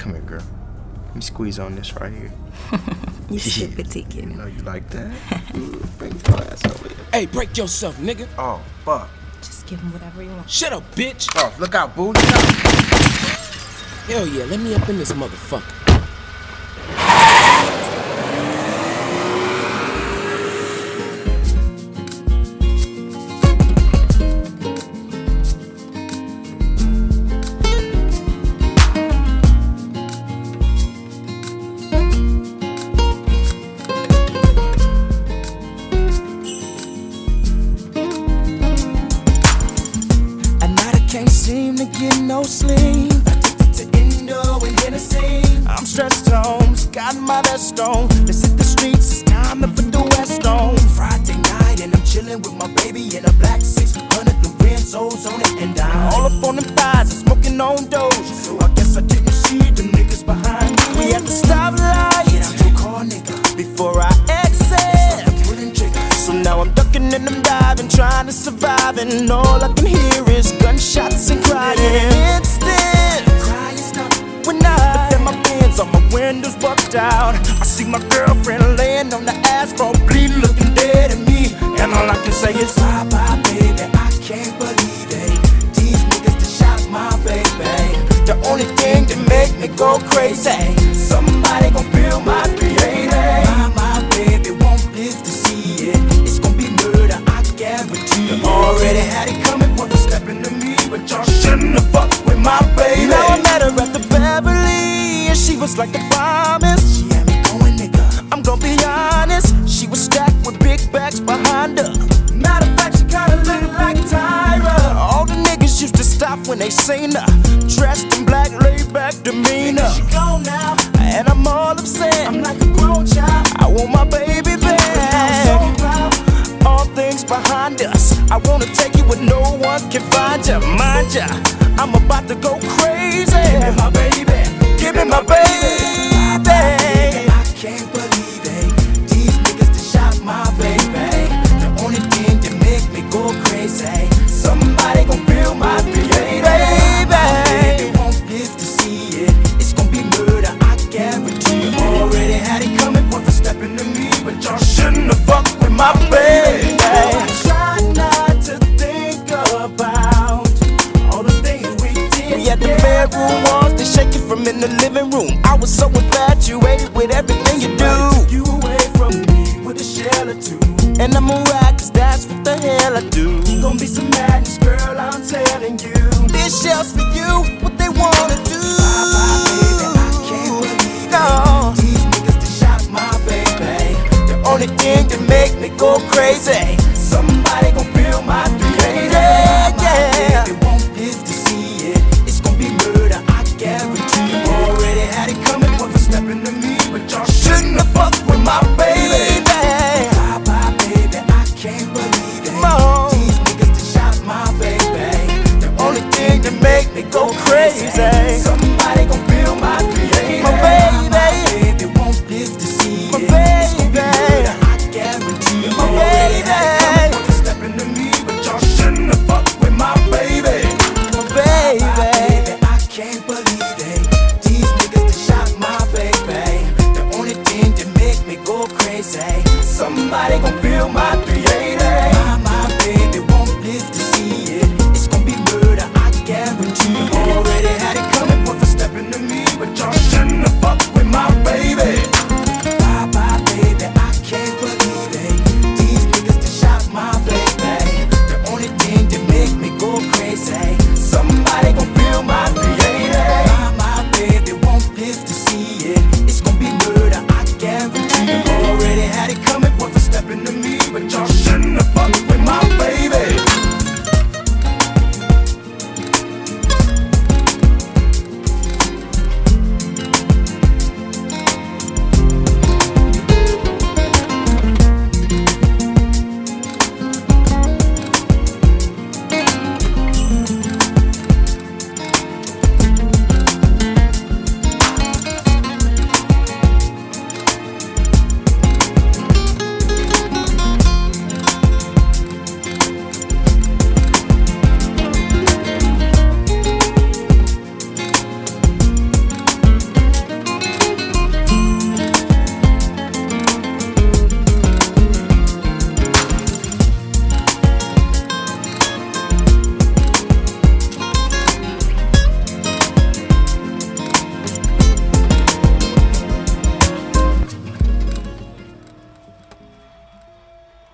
Come here, girl. Let me squeeze on this right here. You stupid kid. You know you like that? Bring your ass over here. Hey, break yourself, nigga. Oh, fuck. Just give him whatever you want. Shut up, bitch. Oh, look out, boo. Look out. Hell yeah, let me up in this motherfucker. Can't seem to get no sleep. Addicted to Indo and Hennessy. I'm stressed home, just got my vest on. Let's hit the streets, it's time to put the West on. Friday night and I'm chilling with my baby in a black 600. The Renzo's on it and I'm all up on them thighs and smoking on Doja. So I guess I didn't see the niggas behind me. We at the stoplight, get out your car, nigga, before I exit. So now I'm ducking and I'm diving, trying to survive, and all I can hear is gunshots and crying. Instant crying stop when I look at my Benz, all my windows bucked out. I see my girlfriend laying on the asphalt, bleeding, looking dead at me, and all I can say is bye bye, baby. I can't believe it. These niggas that shot my baby. The only thing that make me go crazy, somebody gon' feel my 380. My baby won't live to see it. It's gon' be murder, I guarantee it. Already had it coming, wanted to step into me, but y'all shouldn't have fucked with my baby. Now I met her at the Beverly, and she was like the promise. She had me going, nigga, I'm gon' be honest. She was stacked with big bags behind her. Matter of fact, she kinda looked like Tyra. All the niggas used to stop when they seen her, dressed in black, laid back demeanor. She gone now, and I'm all upset. I'm like a grown child, I want my baby back. All things behind us, I wanna take you where no one can find ya. Mind ya, I'm about to go crazy. Give me my baby, give me my baby. I can't believe it. These niggas that shot my baby. The only thing that make me go crazy, somebody gon' feel my 380. Baby won't live to see it. It's gon' be murder, I guarantee it. Already had it coming, want to step into me, but y'all shouldn't have fucked with my baby. I try not to think about all the things we did. We had the bedroom walls, they shaking from in the living room. I was so infatuated with everything you do. Took you away from me with a shell or two, and I'm alright, cause that's what the hell I do. Gonna be some madness, girl, I'm telling you. This shell's for you, what they wanna do. Baby, I can't believe it. These niggas that shot my baby. The only thing that make me go crazy, somebody gon' feel my 380. Yeah. Baby won't live to see it. It's gon' be murder, I guarantee it. Already had it coming, want to step into me, but y'all shouldn't have fucked with my baby. Bye bye, baby, I can't believe it. These niggas that shot my baby. The only thing that make me go crazy, somebody gon' feel my 380. My baby won't live to see it. It's gon' be murder, I guarantee it. Already had it coming, want to step into me, but y'all shouldn't have fucked with my baby. My baby, I can't believe it. These niggas that shot my baby. The only thing that make me go crazy, somebody gon' feel my 380. My baby won't live to see it. It's gon' be murder, I guarantee it.